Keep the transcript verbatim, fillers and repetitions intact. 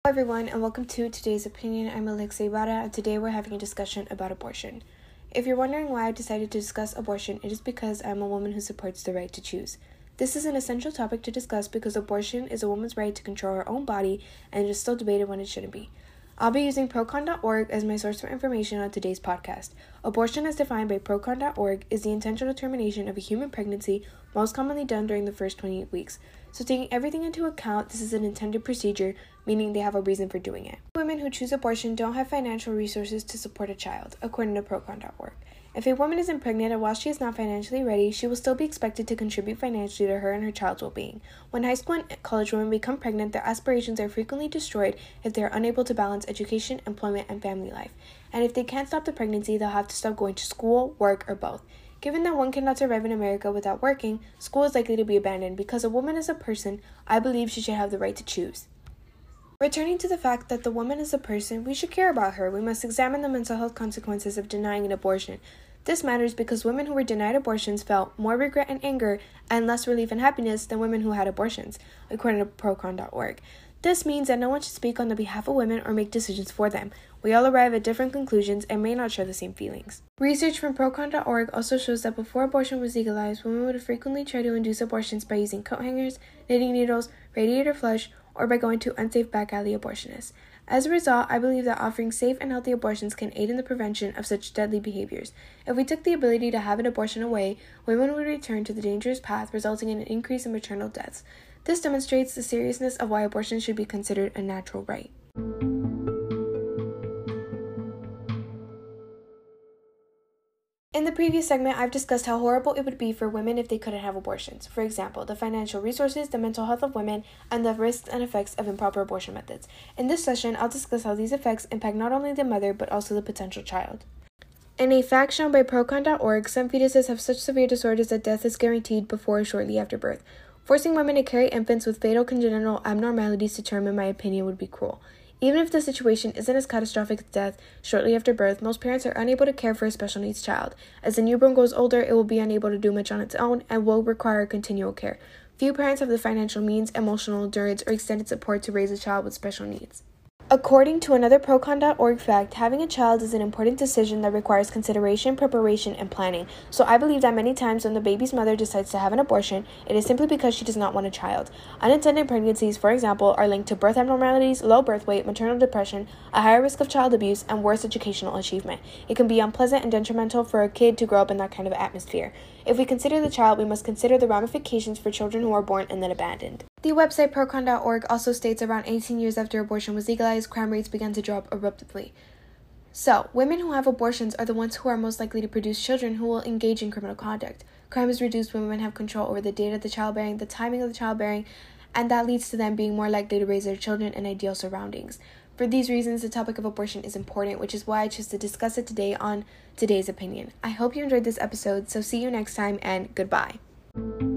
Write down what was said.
Hello everyone, and welcome to today's opinion. I'm Alexia Ibarra, and today we're having a discussion about abortion. If you're wondering why I decided to discuss abortion, it is because I'm a woman who supports the right to choose. This is an essential topic to discuss because abortion is a woman's right to control her own body, and it is still debated when it shouldn't be. I'll be using procon dot org as my source for information on today's podcast. Abortion, as defined by procon dot org, is the intentional termination of a human pregnancy, most commonly done during the first twenty-eight weeks. So taking everything into account, this is an intended procedure, meaning they have a reason for doing it. Women who choose abortion don't have financial resources to support a child, according to procon dot org. If a woman isn't pregnant and while she is not financially ready, she will still be expected to contribute financially to her and her child's well-being. When high school and college women become pregnant, their aspirations are frequently destroyed if they are unable to balance education, employment, and family life. And if they can't stop the pregnancy, they'll have to stop going to school, work, or both. Given that one cannot survive in America without working, school is likely to be abandoned. Because a woman is a person, I believe she should have the right to choose. Returning to the fact that the woman is a person, we should care about her. We must examine the mental health consequences of denying an abortion. This matters because women who were denied abortions felt more regret and anger and less relief and happiness than women who had abortions, according to procon dot org. This means that no one should speak on the behalf of women or make decisions for them. We all arrive at different conclusions and may not share the same feelings. Research from procon dot org also shows that before abortion was legalized, women would frequently try to induce abortions by using coat hangers, knitting needles, radiator flush, or by going to unsafe back alley abortionists. As a result, I believe that offering safe and healthy abortions can aid in the prevention of such deadly behaviors. If we took the ability to have an abortion away, women would return to the dangerous path, resulting in an increase in maternal deaths. This demonstrates the seriousness of why abortion should be considered a natural right. In the previous segment, I've discussed how horrible it would be for women if they couldn't have abortions. For example, the financial resources, the mental health of women, and the risks and effects of improper abortion methods. In this session, I'll discuss how these effects impact not only the mother, but also the potential child. In a fact shown by procon dot org, some fetuses have such severe disorders that death is guaranteed before or shortly after birth. Forcing women to carry infants with fatal congenital abnormalities to term, in my opinion, would be cruel. Even if the situation isn't as catastrophic as death shortly after birth, most parents are unable to care for a special needs child. As the newborn grows older, it will be unable to do much on its own and will require continual care. Few parents have the financial means, emotional endurance, or extended support to raise a child with special needs. According to another procon dot org fact, having a child is an important decision that requires consideration, preparation, and planning. So I believe that many times when the baby's mother decides to have an abortion, it is simply because she does not want a child. Unintended pregnancies, for example, are linked to birth abnormalities, low birth weight, maternal depression, a higher risk of child abuse, and worse educational achievement. It can be unpleasant and detrimental for a kid to grow up in that kind of atmosphere. If we consider the child, we must consider the ramifications for children who are born and then abandoned. The website procon dot org also states around eighteen years after abortion was legalized, crime rates began to drop abruptly. So, women who have abortions are the ones who are most likely to produce children who will engage in criminal conduct. Crime is reduced when women have control over the date of the childbearing, the timing of the childbearing, and that leads to them being more likely to raise their children in ideal surroundings. For these reasons, the topic of abortion is important, which is why I chose to discuss it today on Today's Opinion. I hope you enjoyed this episode, so see you next time, and goodbye.